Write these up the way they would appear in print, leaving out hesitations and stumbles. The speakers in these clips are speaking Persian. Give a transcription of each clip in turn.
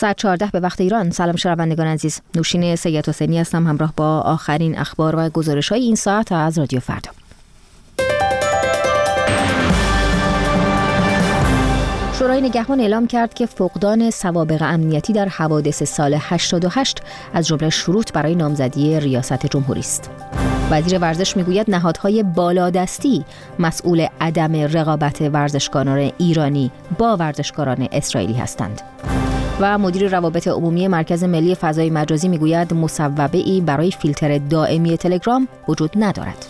ساعت 14 به وقت ایران. سلام شنوندگان عزیز، نوشین سید حسینی هستم همراه با آخرین اخبار و گزارش‌های این ساعت از رادیو فردا. شورای نگهبان اعلام کرد که فقدان سوابق امنیتی در حوادث سال 88 از جمله شروط برای نامزدی ریاست جمهوری است. وزیر ورزش میگوید نهادهای بالادستی مسئول عدم رقابت ورزشکاران ایرانی با ورزشکاران اسرائیلی هستند. و مدیر روابط عمومی مرکز ملی فضای مجازی میگوید مصوبه‌ای برای فیلتر دائمی تلگرام وجود ندارد.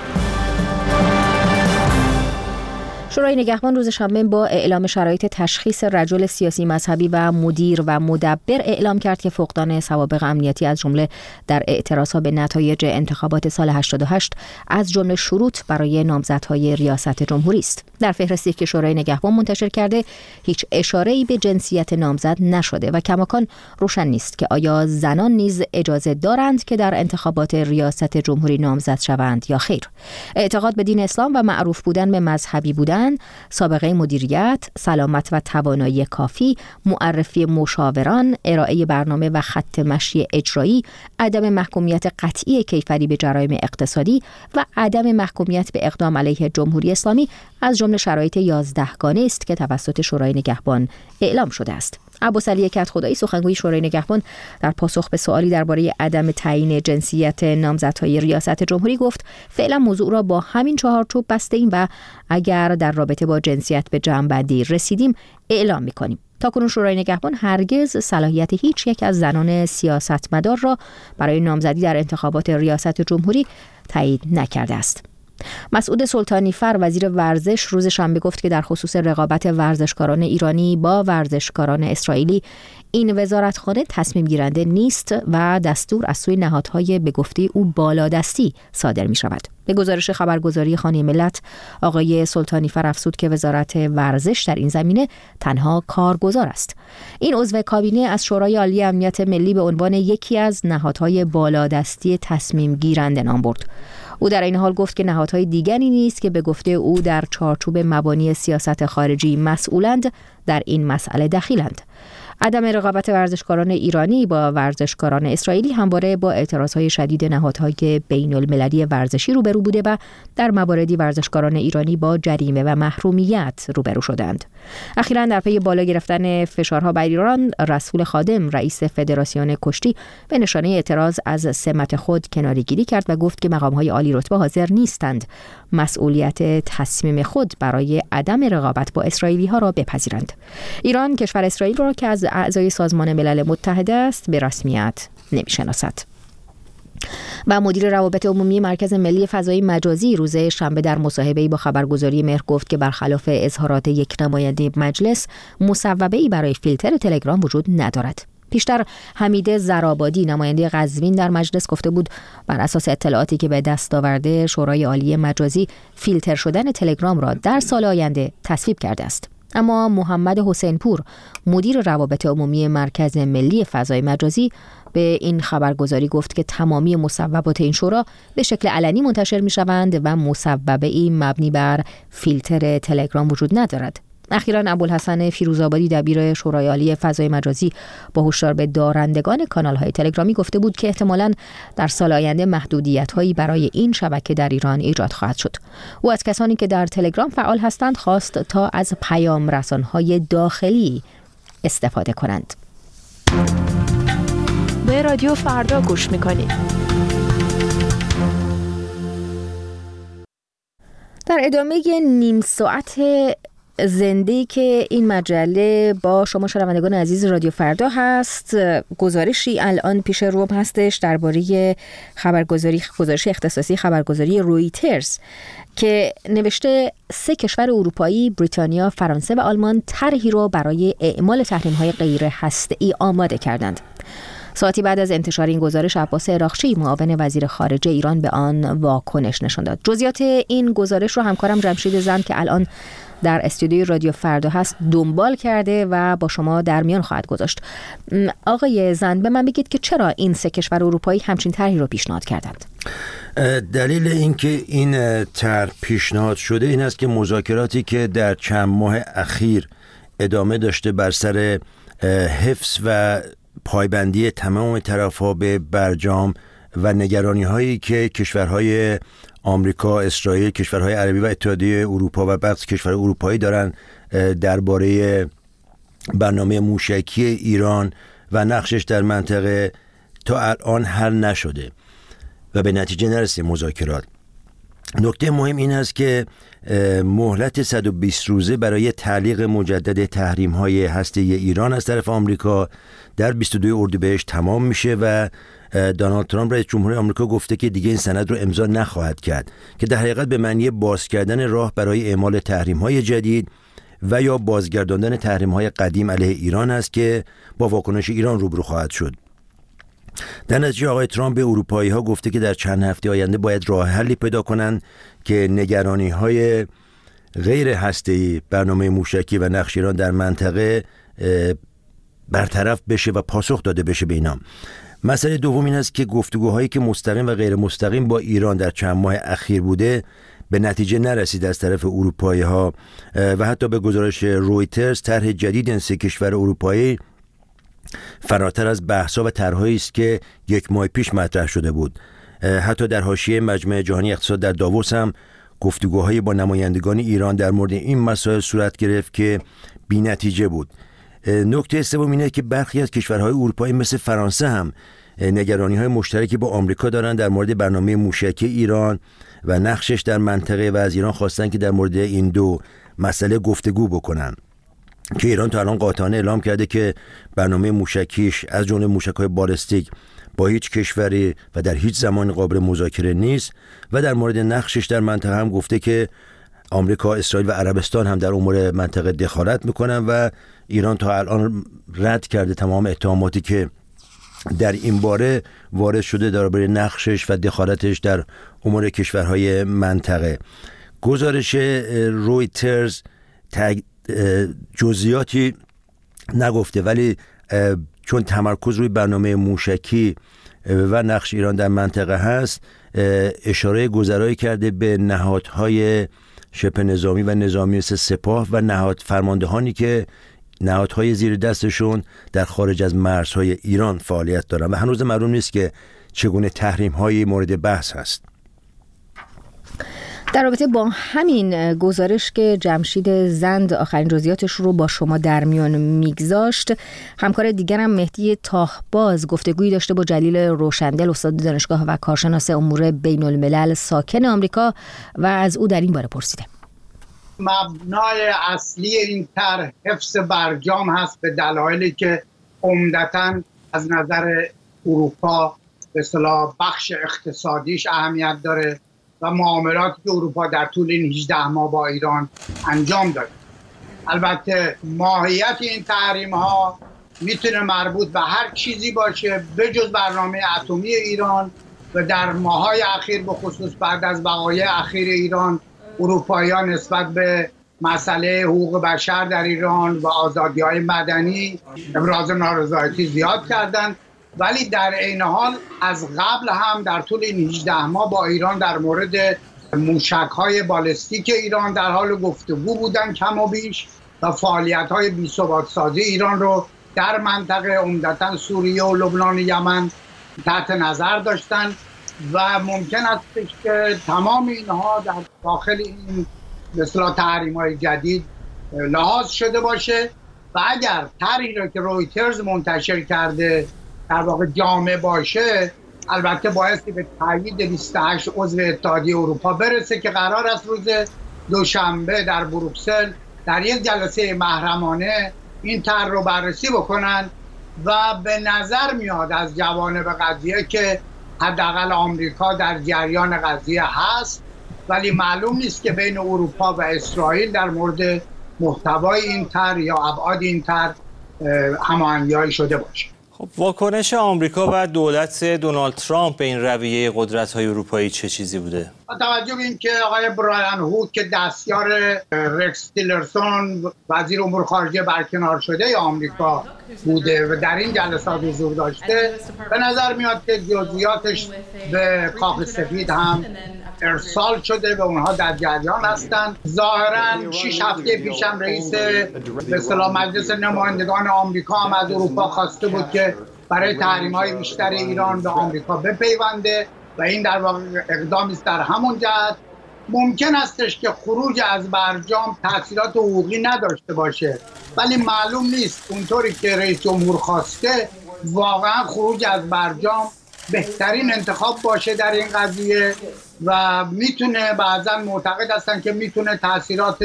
شورای نگهبان روز شنبه با اعلام شرایط تشخیص رجل سیاسی مذهبی و مدیر و مدبر اعلام کرد که فقدان سوابق امنیتی از جمله در اعتراضها به نتایج انتخابات سال 88 از جمله شروط برای نامزدهای ریاست جمهوری است. در فهرستی که شورای نگهبان منتشر کرده هیچ اشاره‌ای به جنسیت نامزد نشده و کماکان روشن نیست که آیا زنان نیز اجازه دارند که در انتخابات ریاست جمهوری نامزد شوند یا خیر. اعتقاد به دین اسلام و معروف بودن به مذهبی بودن، سابقه مدیریت، سلامت و توانایی کافی، معرفی مشاوران، ارائه برنامه و خط مشی اجرایی، عدم محکومیت قطعی کیفری به جرایم اقتصادی و عدم محکومیت به اقدام علیه جمهوری اسلامی از جمله شرایط 11 گانه است که توسط شورای نگهبان اعلام شده است. عباسعلی کدخدایی سخنگوی شورای نگهبان در پاسخ به سوالی درباره عدم تعیین جنسیت نامزدهای ریاست جمهوری گفت فعلا موضوع را با همین چهارچوب بسته‌ایم و اگر در رابطه با جنسیت به جمع‌بندی رسیدیم اعلام می‌کنیم. تاکنون شورای نگهبان هرگز صلاحیت هیچ یک از زنان سیاستمدار را برای نامزدی در انتخابات ریاست جمهوری تایید نکرده است. مسعود سلطانی فر وزیر ورزش روز شنبه گفت که در خصوص رقابت ورزشکاران ایرانی با ورزشکاران اسرائیلی این وزارتخانه تصمیم گیرنده نیست و دستور از سوی نهادهای به گفته او بالادستی صادر می شود. به گزارش خبرگزاری خانه ملت آقای سلطانی فر افزود که وزارت ورزش در این زمینه تنها کارگزار است. این عضو کابینه از شورای عالی امنیت ملی به عنوان یکی از نهادهای بالادستی تصمیم گیرنده نام برد. او در این حال گفت که نهادهای دیگری نیست که به گفته او در چارچوب مبانی سیاست خارجی مسئولند در این مسئله دخیلند. عدم رقابت ورزشکاران ایرانی با ورزشکاران اسرائیلی همواره با اعتراضهای شدید نهادهای بین المللی ورزشی روبرو بوده و در مواردی ورزشکاران ایرانی با جریمه و محرومیت روبرو شدند. اخیراً در پی بالا گرفتن فشارها بر ایران، رسول خادم رئیس فدراسیون کشتی به نشانه اعتراض از سمت خود کناره‌گیری کرد و گفت که مقام‌های عالی رتبه حاضر نیستند مسئولیت تصمیم خود برای عدم رقابت با اسرائیلی‌ها را بپذیرند. ایران کشور اسرائیل را که از اعضای سازمان ملل متحد است به رسمیت نمی‌شناسد. و مدیر روابط عمومی مرکز ملی فضای مجازی روز شنبه در مصاحبه‌ای با خبرگزاری مهر گفت که برخلاف اظهارات یک نماینده مجلس مصوبه‌ای برای فیلتر تلگرام وجود ندارد. پیشتر حمید زرآبادی نماینده قزوین در مجلس گفته بود بر اساس اطلاعاتی که به دست آورده شورای عالی مجازی فیلتر شدن تلگرام را در سال آینده تصویب کرده است. اما محمد حسین پور مدیر روابط عمومی مرکز ملی فضای مجازی به این خبرگزاری گفت که تمامی مصوبات این شورا به شکل علنی منتشر می شوند و مصوبه‌ای مبنی بر فیلتر تلگرام وجود ندارد. اخیراً ابوالحسن فیروزآبادی دبیر شورای عالی فضای مجازی با هشدار به دارندگان کانال‌های تلگرامی گفته بود که احتمالاً در سال آینده محدودیت‌هایی برای این شبکه در ایران ایجاد خواهد شد. او از کسانی که در تلگرام فعال هستند خواست تا از پیام رسان‌های داخلی استفاده کنند. به رادیو فردا گوش می‌کنید. در ادامه نیم ساعت زنده‌ای که این مجله با شما شنوندگان عزیز رادیو فردا هست، گزارشی الان پیش روم هستش درباره گزارش اختصاصی خبرگزاری رویترز که نوشته 3 کشور اروپایی، بریتانیا، فرانسه و آلمان طرحی را برای اعمال تحریم‌های غیر هسته‌ای آماده کردند. ساعتی بعد از انتشار این گزارش عباس عراقچی معاون وزیر خارجه ایران به آن واکنش نشان داد. جزئیات این گزارش رو همکارم جمشید زند که الان در استودیوی رادیو فردا هست دنبال کرده و با شما در میان خواهد گذاشت. آقای زند به من بگید که چرا این 3 کشور اروپایی همچین طرحی رو پیشنهاد کردند؟ دلیل اینکه این طرح پیشنهاد شده این است که مذاکراتی که در چند ماه اخیر ادامه داشته بر سر حفظ و پایبندی تمام طرف‌ها به برجام و نگرانی هایی که کشورهای آمریکا، اسرائیل، کشورهای عربی و اتحادیه اروپا و بقیه کشورهای اروپایی دارن درباره برنامه موشکی ایران و نقشش در منطقه تا الان حل نشده و به نتیجه نرسید مذاکرات. نکته مهم این است که مهلت 120 روزه برای تعلیق مجدد تحریم‌های هسته‌ای ایران از طرف آمریکا در 22 اردیبهشت تمام میشه و دونالد ترامپ رئیس جمهوری آمریکا گفته که دیگه این سند رو امضا نخواهد کرد که در حقیقت به معنی باز کردن راه برای اعمال تحریم‌های جدید و یا بازگرداندن تحریم‌های قدیم علیه ایران است که با واکنش ایران روبرو خواهد شد. در نتیجه آقای ترامپ به اروپایی‌ها گفته که در چند هفته آینده باید راه حلی پیدا کنند که نگرانی‌های غیر هسته‌ای برنامه موشکی و نقش ایران در منطقه برطرف بشه و پاسخ داده بشه به اینا. مسئله دوم این است که گفتگوهایی که مستقیم و غیر مستقیم با ایران در چند ماه اخیر بوده به نتیجه نرسید از طرف اروپایی‌ها و حتی به گزارش رویترز طرح جدید این سه کشور اروپایی فراتر از بحث‌ها و طرحهایی است که یک ماه پیش مطرح شده بود. حتی در حاشیه مجمع جهانی اقتصاد در داووس هم گفتگوهایی با نمایندگان ایران در مورد این مسائل صورت گرفت که بی‌نتیجه بود. نکته سوم اینه که برخی از کشورهای اروپایی مثل فرانسه هم نگرانی‌های مشترکی با آمریکا دارند در مورد برنامه موشکی ایران و نقشش در منطقه و از ایران خواستن که در مورد این دو مسئله گفتگو بکنن که ایران تا الان قاطعانه اعلام کرده که برنامه موشکیش از جمله موشک‌های بالستیک با هیچ کشوری و در هیچ زمان قابل مذاکره نیست و در مورد نقشش در منطقه هم گفته که آمریکا، اسرائیل و عربستان هم در امور منطقه دخالت میکنن و ایران تا الان رد کرده تمام اتهاماتی که در این باره وارد شده درباره نقشش و دخالتش در امور کشورهای منطقه. گزارش رویترز جزئیاتی نگفته ولی چون تمرکز روی برنامه موشکی و نقش ایران در منطقه هست اشاره گذرایی کرده به نهادهای شبه نظامی و نظامی مثل سپاه و نهاد فرماندهانی که نهادهای زیر دستشون در خارج از مرزهای ایران فعالیت دارن و هنوز معلوم نیست که چگونه تحریم‌های مورد بحث هست. در رابطه با همین گزارش که جمشید زند آخرین جزئیاتش رو با شما در میان میگذاشت، همکار دیگرم مهدی تاهباز گفتگویی داشته با جلیل روشندل، استاد دانشگاه و کارشناس امور بین الملل ساکن آمریکا و از او در این باره پرسیده. مبنای اصلی این طرح حفظ برجام هست به دلایلی که عمدتاً از نظر اروپا به اصطلاح بخش اقتصادیش اهمیت داره و معاملاتی که اروپا در طول این 18 ماه با ایران انجام داده. البته ماهیت این تحریم ها میتونه مربوط به هر چیزی باشه بجز برنامه اتمی ایران و در ماهای اخیر به خصوص بعد از وقایع اخیر ایران اروپاییان نسبت به مسئله حقوق بشر در ایران و آزادی‌های مدنی ابراز نارضایتی زیاد کردند، ولی در عین حال از قبل هم در طول این 18 ماه با ایران در مورد موشک‌های بالستیک ایران در حال گفتگو بودن کم و بیش و فعالیت‌های بی‌ثبات سازی ایران رو در منطقه عمدتاً سوریه و لبنان و یمن تحت نظر داشتن و ممکن است که تمام اینها در داخل این مثلا تحریم‌های جدید لحاظ شده باشه و اگر طرحی رو که رویترز منتشر کرده در واقع جامع باشه، البته بایستی به تایید 28 عضو اتحادیه اروپا برسه که قرار است روز دوشنبه در بروکسل در یک جلسه محرمانه این طرح رو بررسی بکنن و به نظر میاد از جوانب قضیه که حداقل آمریکا در جریان قضیه هست، ولی معلوم نیست که بین اروپا و اسرائیل در مورد محتوای این طرح یا ابعاد این طرح هماهنگی شده باشه. خب واکنش آمریکا و دولت دونالد ترامپ به این رویه قدرت‌های اروپایی چه چیزی بوده؟ با توجه به اینکه آقای برایان هود که دستیار رکس تیلرسون وزیر امور خارجه برکنار شده آمریکا بوده و در این جلسات حضور داشته، به نظر میاد که جزئیاتش به کاخ سفید هم ارسال شده و اونها در جریان هستند. ظاهراً 6 هفته پیش هم رئیس به اصطلاح مجلس نمایندگان آمریکا هم از اروپا خواسته بود که برای تحریم‌های بیشتر ایران به آمریکا بپیونده و این در واقع اقدامی است در همون جهت. ممکن استش که خروج از برجام تأثیرات حقوقی نداشته باشه، ولی معلوم نیست اونطوری که رئیس جمهور خواسته واقعا خروج از برجام بهترین انتخاب باشه در این قضیه و میتونه، بعضا معتقد هستن که میتونه تأثیرات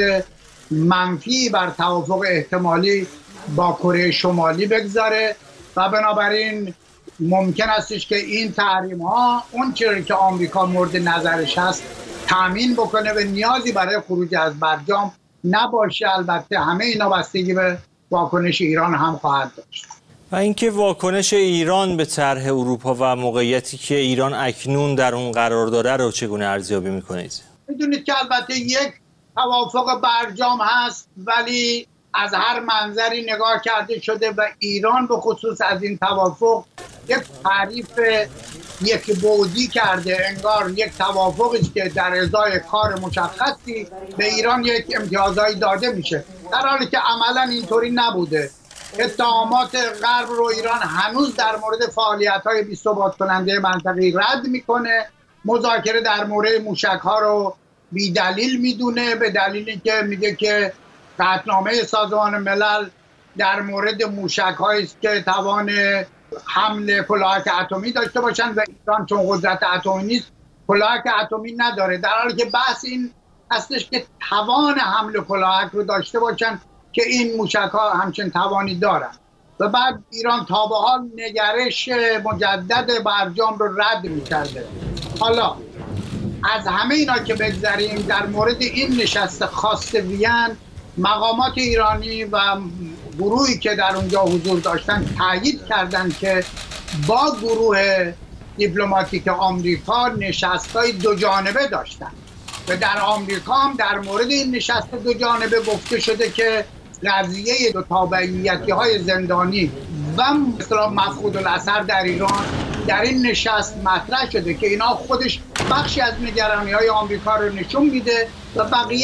منفی بر توافق احتمالی با کره شمالی بگذاره و بنابراین ممکن استش که این تحریم ها اون چیزی که آمریکا مورد نظرش هست تامین بکنه و نیازی برای خروج از برجام نباشه. البته همه اینا بستگی به واکنش ایران هم خواهد داشت. و اینکه واکنش ایران به طرح اروپا و موقعیتی که ایران اکنون در اون قرار داره رو چگونه ارزیابی میکنید؟ میدونید که البته یک توافق برجام هست، ولی از هر منظری نگاه کرده شده و ایران به خصوص از این توافق یک تعریف یک بعدی کرده، انگار یک توافقی که در ازای کار مشخصی به ایران یک امتیازایی داده میشه، در حالی که عملا اینطوری نبوده. اتهامات غرب رو ایران هنوز در مورد فعالیت‌های بی‌ثبات کننده منطقه‌ای رد میکنه، مذاکره در مورد موشک‌ها رو بی دلیل میدونه، به دلیلی که میگه که قطعنامه سازمان ملل در مورد موشک‌هایی است که توان حمل کلاهک اتمی داشته باشن و ایران چون قدرت اتمی نیست کلاهک اتمی نداره، در حالی که بحث این هستش که توان حمل کلاهک رو داشته باشن که این موشک‌ها همچنین توانی دارن. و بعد ایران تا به حال نگرش مجدد برجام رو رد می‌کرده. حالا از همه اینا که بگذریم، در مورد این نشست خاص وین مقامات ایرانی و گروهی که در اونجا حضور داشتن تایید کردند که با گروه دیپلماتیک آمریکا نشست‌های دو جانبه داشتن و در آمریکا هم در مورد این نشست دو جانبه گفته شده که قضیه دو تابعیتی‌های زندانی و مثلا مفقود الاثر در ایران در این نشست مطرح شده که اینا خودش بخشی از نگرانی‌های آمریکا رو نشون میده و بقیه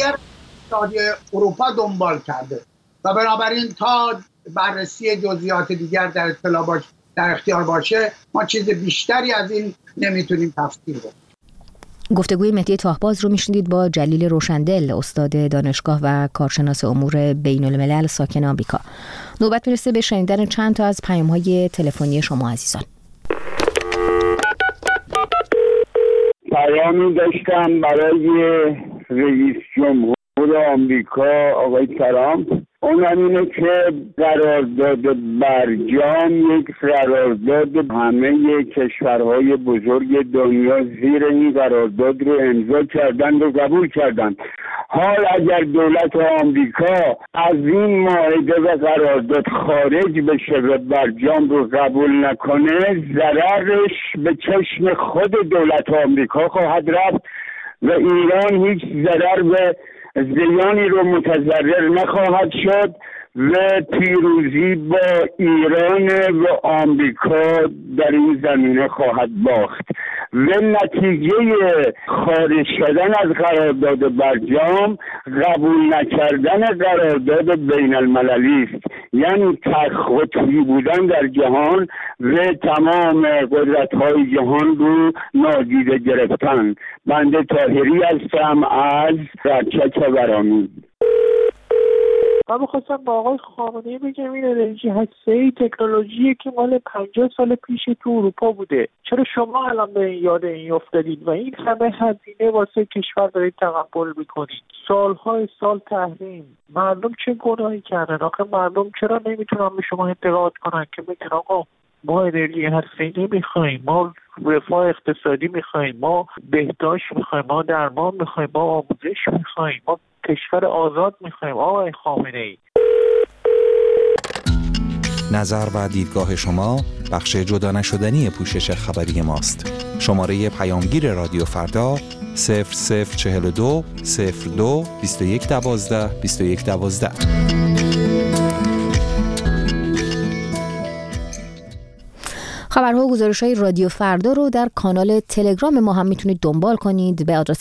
اروپا دنبال کرده و بنابراین تا بررسی جزئیات دیگر در اختیار باشه ما چیز بیشتری از این نمیتونیم تفسیر کنیم. گفتگوی مهدی تاهباز رو میشنیدید با جلیل روشندل، استاد دانشگاه و کارشناس امور بین الملل ساکن آمریکا. نوبت میرسه به شنیدن چند تا از پیام‌های تلفنی شما عزیزان. پیامی داشتم برای رئیس جمهور آمریکا آقای ترامپ، اونم اینه که قرارداد برجام یک قرارداد همه کشورهای بزرگ دنیا زیر این قرارداد رو امضا کردن و قبول کردن. حال اگر دولت آمریکا از این معاهده و قرارداد خارج بشه و برجام رو قبول نکنه، ضررش به چشم خود دولت آمریکا خواهد رفت و ایران هیچ ضرر به زیانی رو متضرر نخواهد شد و پیروزی با ایران و آمریکا در این زمینه خواهد باخت و نتیجه خارج شدن از قرارداد برجام قبول نکردن قرارداد بین المللی است، یعنی تقطبی بودن در جهان و تمام قدرت‌های جهان رو نادیده گرفتن. بنده طاهری هستم از رچک ورامین. من می‌خواستم با آقای خامنه‌ای بگم این انرژی هسته‌ای تکنولوژی که مال 50 سال پیش تو اروپا بوده، چرا شما الان به یاد این افتادید و این همه هزینه واسه کشور دارید تقبل میکنید؟ سالهای سال تحریم، مردم چه گناهی کردن؟ آخه مردم چرا نمیتونن به شما اعتقاد کنن که بگن آقا ما انرژی هسته‌ای نمیخوایم، ما رفاه اقتصادی میخوایم، ما بهداشت میخوایم، ما درمان میخوایم، ما آموزش میخوایم، ما کشور آزاد میخوایم. آقای خامنه‌ای، نظر و دیدگاه شما بخش جدا نشدنی پوشش خبری ماست. شماره پیامگیر رادیو فردا 0042 02 21 12 21 12. خبرها و گزارش‌های رادیو فردا رو در کانال تلگرام ما هم میتونید دنبال کنید به آدرس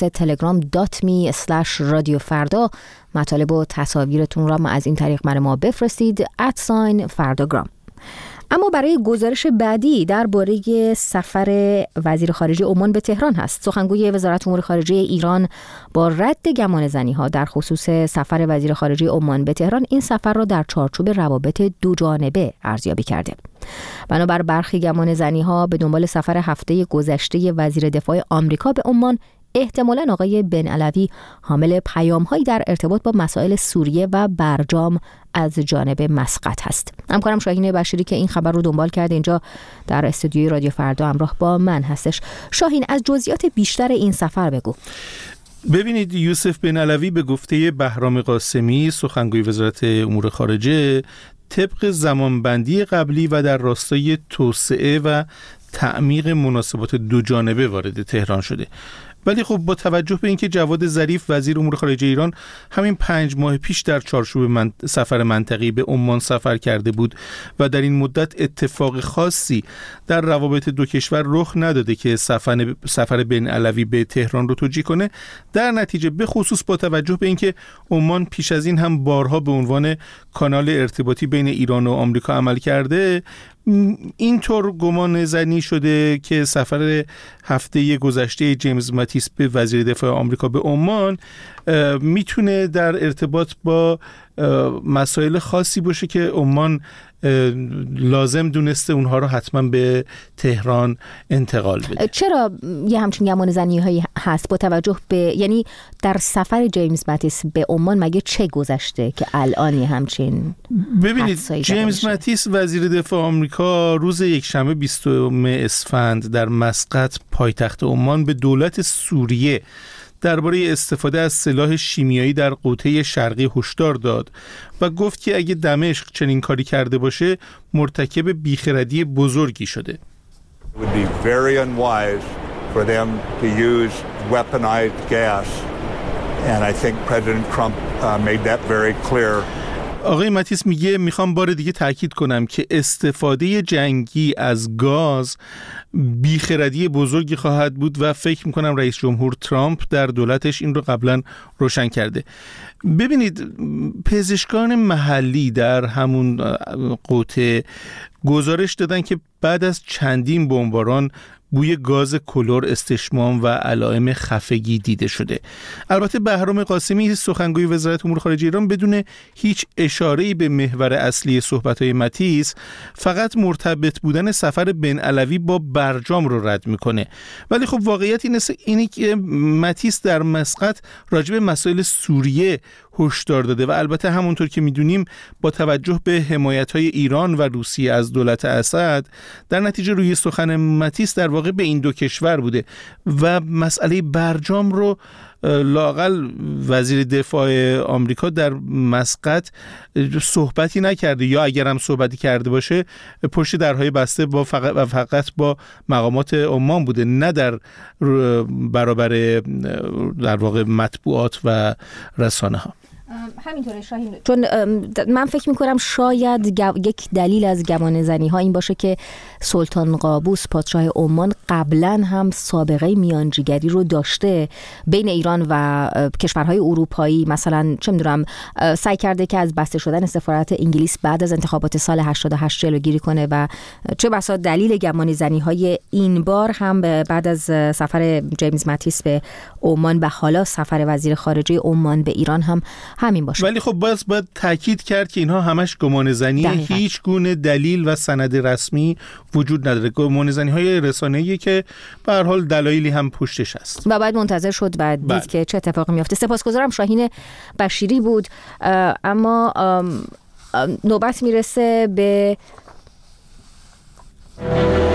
telegram.me/رادیوفردا. مطالب و تصاویرتون را از این طریق برای ما بفرستید @فردا. اما برای گزارش بعدی درباره سفر وزیر خارجه عمان به تهران هست. سخنگوی وزارت امور خارجه ایران با رد گمانه‌زنی‌ها در خصوص سفر وزیر خارجه عمان به تهران این سفر را در چارچوب روابط دو جانبه ارزیابی کرده. بنابر برخی گمانه‌زنی‌ها به دنبال سفر هفته گذشته وزیر دفاع آمریکا به عمان، احتمالاً آقای بن علوی حامل پیام‌هایی در ارتباط با مسائل سوریه و برجام از جانب مسقط هست. همکارم شاهین بشیری که این خبر رو دنبال کرده اینجا در استودیوی رادیو فردا همراه با من هستش. شاهین، از جزئیات بیشتر این سفر بگو. ببینید، یوسف بن علوی به گفته بهرام قاسمی سخنگوی وزارت امور خارجه طبق زمانبندی قبلی و در راستای توسعه و تعمیق مناسبات دو جانبه وارد تهران شده. ولی خب با توجه به اینکه جواد ظریف وزیر امور خارجه ایران همین 5 ماه پیش در چارچوب سفر منطقی به عمان سفر کرده بود و در این مدت اتفاق خاصی در روابط دو کشور رخ نداده که سفر بن علوی به تهران رو توجیه کنه، در نتیجه به خصوص با توجه به اینکه عمان پیش از این هم بارها به عنوان کانال ارتباطی بین ایران و آمریکا عمل کرده، اینطور گمان زنی شده که سفر هفته گذشته جیمز ماتیس به وزیر دفاع آمریکا به عمان میتونه در ارتباط با مسائل خاصی باشه که عمان لازم دونسته اونها رو حتما به تهران انتقال بده. چرا یه همچین گمان زنی هایی هست با توجه به، یعنی در سفر جیمز ماتیس به عمان مگه چه گذشته که الان همچین؟ ببینید، جیمز ماتیس وزیر دفاع آمریکا روز یکشنبه 20 اسفند در مسقط پایتخت عمان به دولت سوریه درباره استفاده از سلاح شیمیایی در قوطه شرقی هشدار داد و گفت که اگه دمشق چنین کاری کرده باشه مرتکب بیخردی بزرگی شده. It would be very unwise for them to use weaponized gas, and I think President Trump made that very clear. آقای ماتیس میگه میخوام بار دیگه تاکید کنم که استفاده جنگی از گاز بیخردی بزرگی خواهد بود و فکر میکنم رئیس جمهور ترامپ در دولتش این رو قبلا روشن کرده. ببینید، پزشکان محلی در همون قوطه گزارش دادن که بعد از چندین بمباران بوی گاز کلور استشمام و علائم خفگی دیده شده. البته بهرام قاسمی سخنگوی وزارت امور خارجه ایران بدون هیچ اشاره‌ای به محور اصلی صحبت‌های ماتیس فقط مرتبط بودن سفر بن علوی با برجام رو رد میکنه. ولی خب واقعیت اینه که ماتیس در مسقط راجع به مسائل سوریه هشدار داده و البته همونطور که میدونیم با توجه به حمایت‌های ایران و روسیه از دولت اسد، در نتیجه روی سخن ماتیس در واقع به این دو کشور بوده و مسئله برجام رو لااقل وزیر دفاع آمریکا در مسقط صحبتی نکرده، یا اگر هم صحبتی کرده باشه پشت درهای بسته فقط با مقامات عمان بوده، نه در برابر در واقع مطبوعات و رسانه ها. همینطوره شاهین، چون من فکر میکنم شاید یک دلیل از گمان زنی ها این باشه که سلطان قابوس پادشاه عمان قبلا هم سابقه میانجیگری رو داشته بین ایران و کشورهای اروپایی. مثلا چه میدونم سعی کرده که از بسته شدن سفارت انگلیس بعد از انتخابات سال 88 جلوگیری کنه و چه بسا دلیل گمان زنی های این بار هم بعد از سفر جیمز ماتیس به عمان و حالا سفر وزیر خارجه عمان به ایران هم همین باشه. ولی خب باید تاکید کرد که اینها همش گمان زنی، هیچ گونه دلیل و سند رسمی وجود نداره. گمان زنی های رسانه‌ای که به هر حال دلایلی هم پشتش هست و باید منتظر شد و دید که چه اتفاقی میفته. سپاسگزارم. شاهین بشیری بود. اما نوبت میرسه به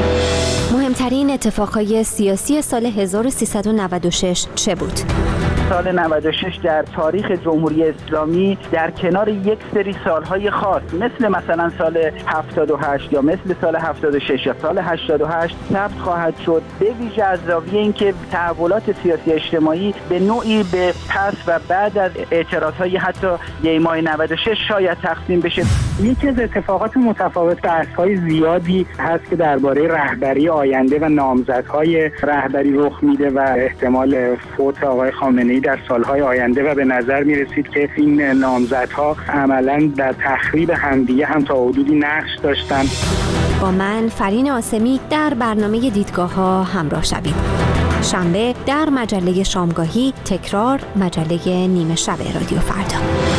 مهمترین اتفاقهای سیاسی سال 1396 چه بود؟ سال 96 در تاریخ جمهوری اسلامی در کنار یک سری سالهای خاص مثلا سال 78 یا مثل سال 76 یا سال 88 ثبت خواهد شد، به ویژه از زاویه اینکه تحولات سیاسی اجتماعی به نوعی به پس و بعد از اعتراضهای حتی دیماه 96 شاید تقسیم بشه. یکی از اتفاقات متفاوت بحث‌های زیادی هست که درباره رهبری آینده و نامزدهای رهبری رخ میده و احتمال فوت آقای خامنه‌ای در سالهای آینده و به نظر میرسید که این نامزدها عملاً در تخریب همدیگه هم تا حدودی نقش داشتن. با من فرین آسمی در برنامه دیدگاه‌ها همراه شوید. شنبه در مجله شامگاهی، تکرار مجله نیمه شب رادیو فردا.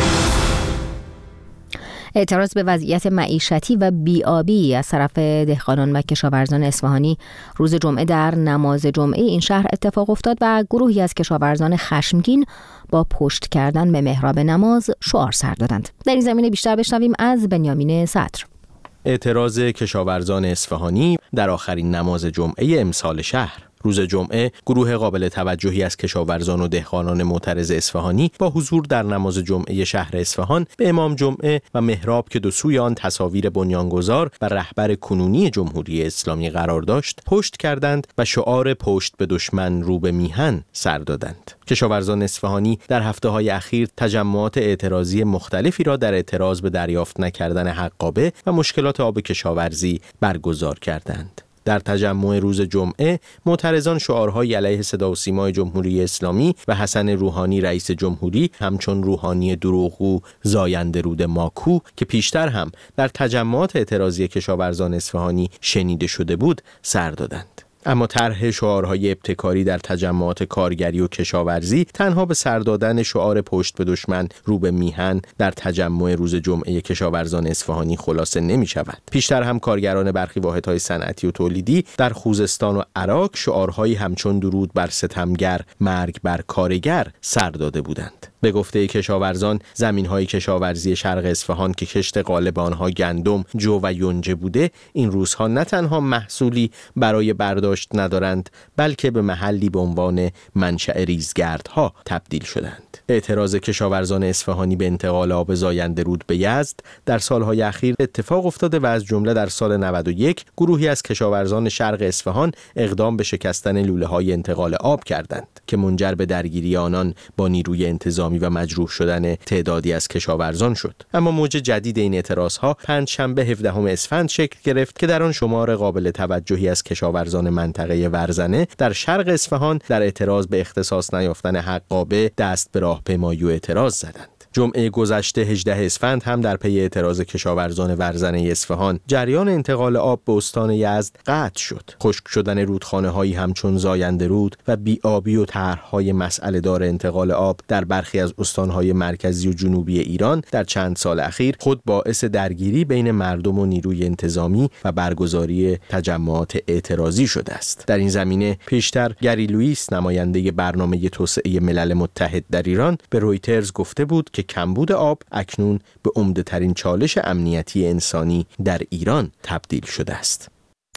اعتراض به وضعیت معیشتی و بی‌آبی از طرف دهقانان و کشاورزان اصفهانی روز جمعه در نماز جمعه این شهر اتفاق افتاد و گروهی از کشاورزان خشمگین با پشت کردن به محراب نماز شعار سر دادند. در این زمینه بیشتر بشنویم از بنیامین صدر. اعتراض کشاورزان اصفهانی در آخرین نماز جمعه امسال شهر. روز جمعه گروه قابل توجهی از کشاورزان و دهقانان معترض اصفهانی با حضور در نماز جمعه شهر اصفهان به امام جمعه و محراب که دو سوی آن تصاویر بنیانگذار و رهبر کنونی جمهوری اسلامی قرار داشت پشت کردند و شعار پشت به دشمن رو به میهن سر دادند. کشاورزان اصفهانی در هفته‌های اخیر تجمعات اعتراضی مختلفی را در اعتراض به دریافت نکردن حقابه و مشکلات آب کشاورزی برگزار کردند. در تجمع روز جمعه معترضان شعارهای علیه صدا و سیمای جمهوری اسلامی و حسن روحانی رئیس جمهوری همچون روحانی دروغگو زاینده رود ماکو که پیشتر هم در تجمعات اعتراضی کشاورزان اصفهانی شنیده شده بود سر دادند. اما طرح شعارهای ابتکاری در تجمعات کارگری و کشاورزی تنها به سر دادن شعار پشت به دشمن رو به میهن در تجمع روز جمعه کشاورزان اصفهانی خلاصه نمی شود. پیشتر هم کارگران برخی واحدهای صنعتی و تولیدی در خوزستان و عراق شعارهایی همچون درود بر ستمگر، مرگ بر کارگر سر داده بودند. به گفته کشاورزان زمین‌های کشاورزی شرق اصفهان که کشت غالب آنها گندم، جو و یونجه بوده این روزها نه تنها محصولی برای برداشت ندارند بلکه به محلی به عنوان منشأ ریزگردها تبدیل شدند. اعتراض کشاورزان اصفهانی به انتقال آب زاینده رود به یزد در سالهای اخیر اتفاق افتاده و از جمله در سال 91 گروهی از کشاورزان شرق اصفهان اقدام به شکستن لوله‌های انتقال آب کردند که منجر به درگیری آنان با نیروی انتظامی و مجروح شدن تعدادی از کشاورزان شد. اما موج جدید این اعتراضها پنجشنبه 17 اسفند شکل گرفت که در آن شمار قابل توجهی از کشاورزان منطقه ورزنه در شرق اصفهان در اعتراض به اختصاص نیافتن حقابه دست به راهپیمایی و اعتراض زدند. جمعه گذشته 18 اسفند هم در پی اعتراض کشاورزان ورزنه اصفهان جریان انتقال آب به استان یزد قطع شد. خشک شدن رودخانه‌هایی همچون زاینده رود و بی‌آبی و طرح‌های مسئله دار انتقال آب در برخی از استان‌های مرکزی و جنوبی ایران در چند سال اخیر خود باعث درگیری بین مردم و نیروی انتظامی و برگزاری تجمعات اعتراضی شده است. در این زمینه پیشتر گری لوئیس نماینده برنامه توسعه ملل متحد در ایران به رویترز گفته بود که کمبود آب اکنون به عمده‌ترین چالش امنیتی انسانی در ایران تبدیل شده است.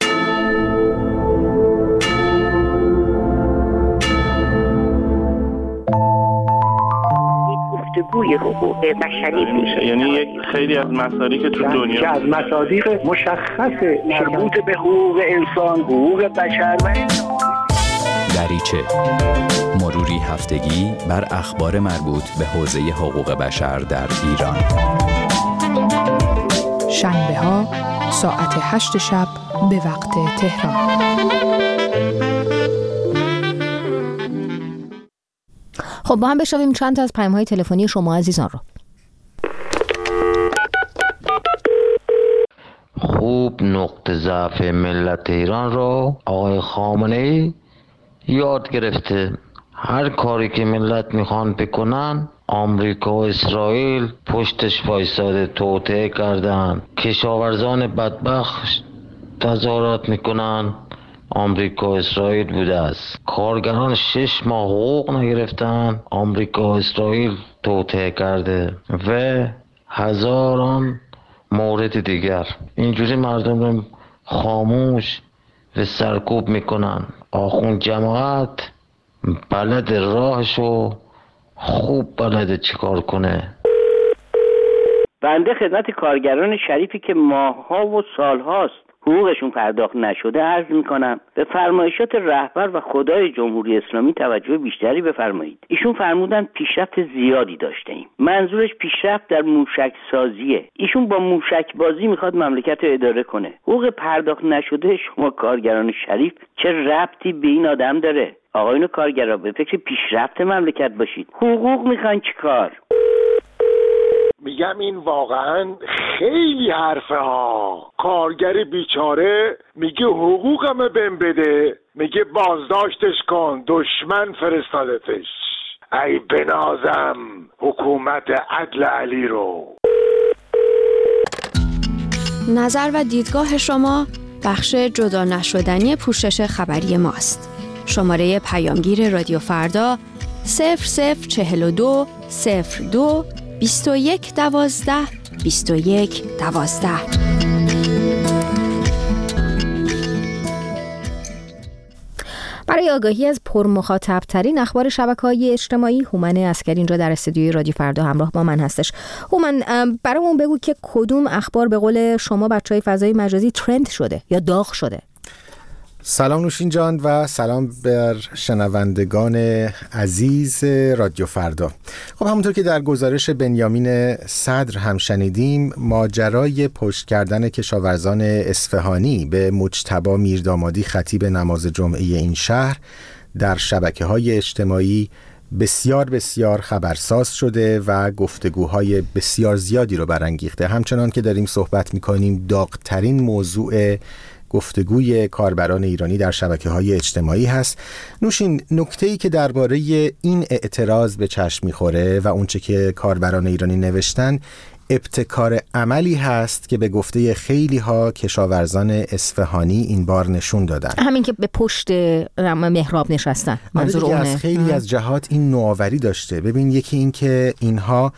گفتگوی حقوق بشری میشه، یعنی یک خیلی از مصادیق تو دنیا که از مصادیق مشخص مربوط به حقوق انسان، حقوق بشر و دریچه مروری هفتگی بر اخبار مربوط به حوزه حقوق بشر در ایران. شنبه ها ساعت 8 شب به وقت تهران. خب با هم بشنویم چند تا از پیام‌های تلفنی شما عزیزان رو. خوب نقطه ضعف ملت ایران رو آقای خامنه‌ای یاد گرفته. هر کاری که ملت میخوان بکنن آمریکا و اسرائیل پشتش وایساده، توطئه کردن. کشاورزان بدبخت تظاهرات میکنن، آمریکا و اسرائیل بوده است. کارگران 6 ماه حقوق نگرفتن، آمریکا و اسرائیل توطئه کرده و هزاران مورد دیگر. اینجوری مردم رو خاموش و سرکوب میکنن. آخوند جماعت بلد راهشو خوب بلده چیکار کنه. بنده خدمت کارگران شریفی که ماه‌ها و سال‌هاست حقوقشون پرداخت نشده عرض میکنم به فرمایشات رهبر و خدای جمهوری اسلامی توجه بیشتری بفرمایید. ایشون فرمودن پیشرفت زیادی داشته ایم. منظورش پیشرفت در موشک سازیه. ایشون با موشک بازی میخواد مملکت رو اداره کنه. حقوق پرداخت نشده شما کارگران شریف چه ربطی به این آدم داره؟ آقایون کارگرا به فکر پیشرفت مملکت باشید. حقوق میخواین چیکار؟ میگم این واقعا خیلی حرفه ها. کارگر بیچاره میگه حقوقمه بهم بده، میگه بازداشتش کن، دشمن فرستادتش. ای بنازم حکومت عدل علی رو. نظر و دیدگاه شما بخش جدا نشدنی پوشش خبری ماست. شماره پیامگیر رادیو فردا 0042 02 21 12 21 12. برای آگاهی از پرمخاطب ترین اخبار شبکه‌های اجتماعی، هومن عسکری اینجا در استودیوی رادیو فردا همراه با من هستش. هومن، برامون بگو که کدوم اخبار به قول شما بچهای فضای مجازی ترند شده یا داغ شده؟ سلام نوشین جان و سلام بر شنوندگان عزیز رادیو فردا. خب همونطور که در گزارش بنیامین صدر هم شنیدیم، ماجرای پشت کردن کشاورزان اصفهانی به مجتبی میردامادی خطیب نماز جمعه این شهر در شبکه‌های اجتماعی بسیار خبرساز شده و گفتگوهای بسیار زیادی رو برانگیخته. همچنان که داریم صحبت می‌کنیم داغ‌ترین موضوع گفتگوی کاربران ایرانی در شبکه‌های اجتماعی هست. نوشین، نکته‌ای که درباره این اعتراض به چشم می‌خوره و اونچه که کاربران ایرانی نوشتن ابتکار عملی هست که به گفته خیلی ها کشاورزان اصفهانی این بار نشون دادن. همین که به پشت محراب نشستن. منظور اونه. از خیلی از جهات این نوآوری داشته. ببین، یکی این که اینها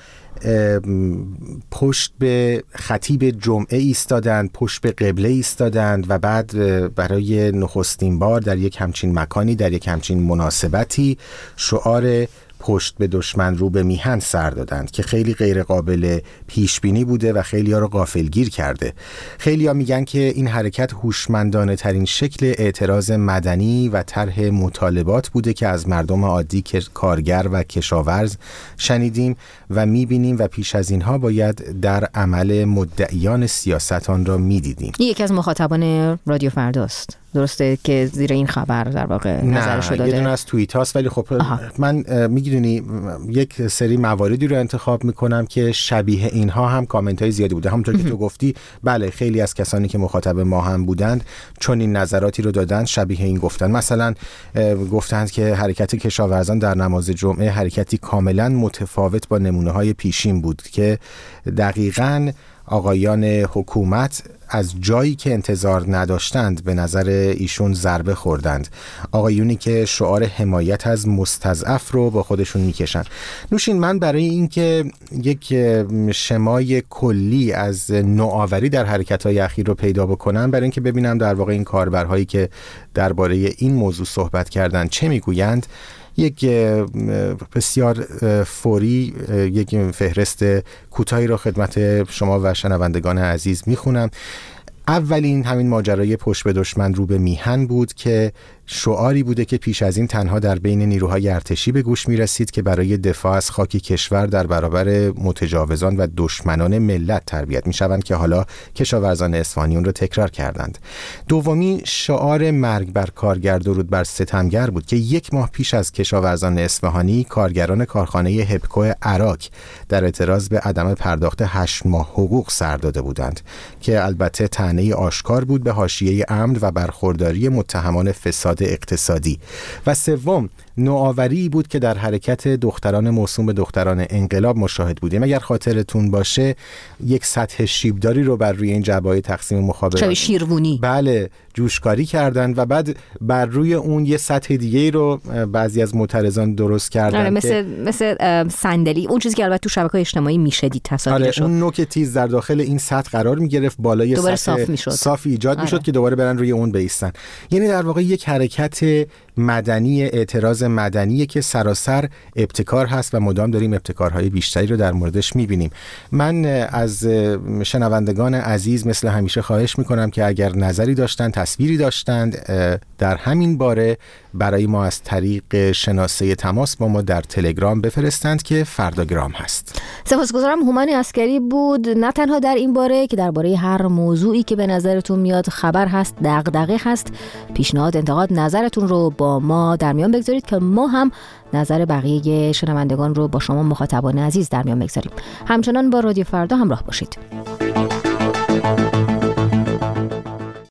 پشت به خطیب جمعه ایستادند، پشت به قبله ایستادند و بعد برای نخستین بار در یک همچین مکانی، در یک همچین مناسبتی شعار پشت به دشمن رو به میهن سر دادند که خیلی غیر قابل پیش بینی بوده و خیلی ها رو غافلگیر کرده. خیلی ها میگن که این حرکت هوشمندانه ترین شکل اعتراض مدنی و طرح مطالبات بوده که از مردم عادی کارگر و کشاورز شنیدیم و میبینیم و پیش از اینها باید در عمل مدعیان سیاست آن را میدیدیم. یکی از مخاطبان رادیو فرداست، درسته که زیر این خبر در واقع نظرشو داده؟ یه دونه از توییت هاست، ولی خب من میگیدونی یک سری مواردی رو انتخاب میکنم که شبیه اینها هم کامنت های زیادی بوده. همونطور که تو گفتی، بله، خیلی از کسانی که مخاطب ما هم بودند چون این نظراتی رو دادن، شبیه این گفتن. مثلا گفتند که حرکت کشاورزان در نماز جمعه حرکتی کاملا متفاوت با نمونه های پیشین بود که دقیقاً آقایان حکومت از جایی که انتظار نداشتند به نظر ایشون ضربه خوردند. آقایونی که شعار حمایت از مستضعف رو با خودشون میکشن. نوشین، من برای اینکه یک شمای کلی از نوآوری در حرکت‌های اخیر رو پیدا بکنم، برای اینکه ببینم در واقع این کاربرهایی که درباره این موضوع صحبت کردن چه میگویند، یک بسیار فوری یک فهرست کوتاهی را خدمت شما و شنوندگان عزیز میخونم. اولین همین ماجرای پشت به دشمن رو به میهن بود که شعاری بوده که پیش از این تنها در بین نیروهای ارتشی به گوش می رسید که برای دفاع از خاک کشور در برابر متجاوزان و دشمنان ملت تربیت می شوند که حالا کشاورزان اصفهانی اون رو تکرار کردند. دومی شعار مرگ بر کارگر درود بر ستمگر بود که 1 ماه پیش از کشاورزان اصفهانی کارگران کارخانه هپکو عراق در اعتراض به عدم پرداخت 8 ماه حقوق سر داده بودند که البته طعنه آشکار بود به حاشیه امن و برخورداری متهمان فساد اقتصادی. و سوم نوآوری بود که در حرکت دختران موسوم به دختران انقلاب مشاهد بودیم. اگر خاطرتون باشه یک سطح شیبداری رو بر روی این جبهه تقسیم مخابرات شیروانی، بله، جوشکاری کردن و بعد بر روی اون یه سطح دیگه رو بعضی از معترضان درست کردن، مثل صندلی، اون چیزی که البته تو شبکه‌های اجتماعی میشدید تصاویرشو. اون نوک تیز در داخل این سطح قرار میگرفت، بالای دوباره سطح صاف ایجاد میشد که دوباره برن روی اون بایستن. یعنی در واقع یک حرکت حرکت مدنی، اعتراض مدنی که سراسر ابتکار هست و مدام داریم ابتکارهای بیشتری رو در موردش میبینیم. من از شنوندگان عزیز مثل همیشه خواهش میکنم که اگر نظری داشتن، تصویری داشتند در همین باره برای ما از طریق شناسه تماس با ما در تلگرام بفرستند که فرداگرام هست. سپاسگزارم. هومن عسکری بود، نه تنها در این باره که درباره هر موضوعی که به نظرتون میاد خبر هست، دغدغه هست، پیشنهاد، انتقاد، نظرتون رو با ما در میان بگذارید که ما هم نظر بقیه شنوندگان رو با شما مخاطبان عزیز در میان بگذاریم. همچنان با رادیو فردا همراه باشید.